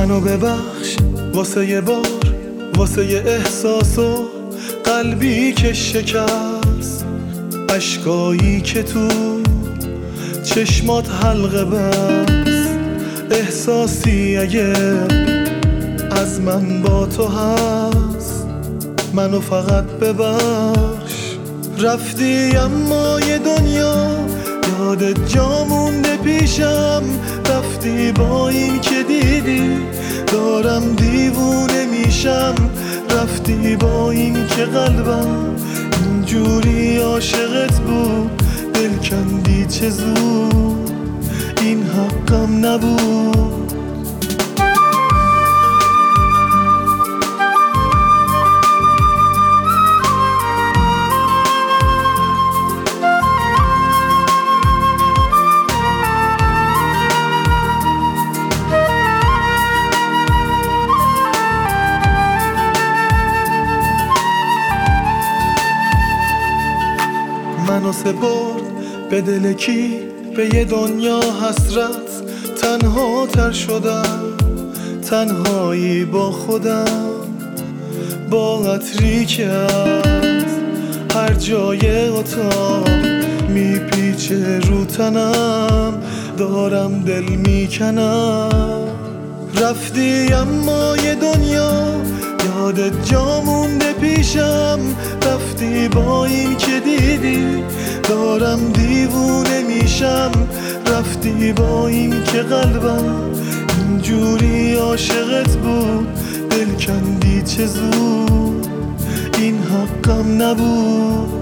منو ببخش واسه یه بار، واسه یه احساس و قلبی که شکست، اشکایی که تو چشمات حلقه بست، احساسی اگه از من با تو هست منو فقط ببخش. رفتی اما یه دنیا یادت جا مونده پیشم، رفتی با این که دیدی دارم دیوونه میشم، رفتی با این که قلبم اینجوری عاشقت بود، دل کندی چه زود این حقم نبود. منو سپرد به دل کی، به یه دنیا حسرت، تنها تر شدم، تنهایی با خودم، با عطری که از هر جای اتاق میپیچه رو تنم، دارم دل میکنم. رفتی اما یه دنیا یادت جا مونده پیشم، رفتی با این که دیدی دارم دیوونه میشم، رفتی با این که قلبم اینجوری عاشقت بود، دل کندی چه زود این حقم نبود.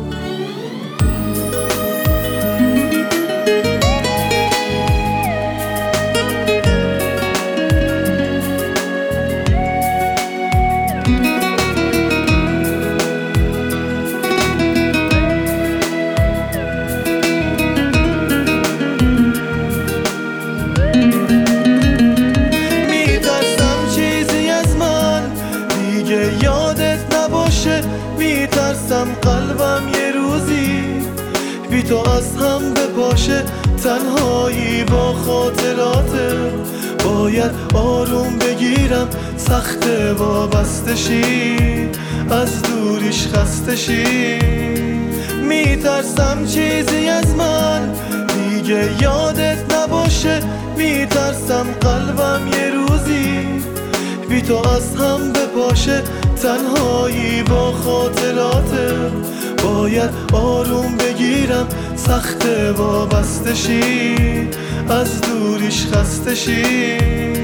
یادت نباشه، میترسم قلبم یه روزی بی تو از هم بپاشه، تنهایی با خاطراته باید آروم بگیرم، سخت وابستشی از دوریش خستشی. میترسم چیزی از من دیگه یادت نباشه، میترسم قلبم یه روزی بی تو از هم بپاشه، تنهایی با خاطراته باید آروم بگیرم، سخت وابستشی از دوریش خستشی.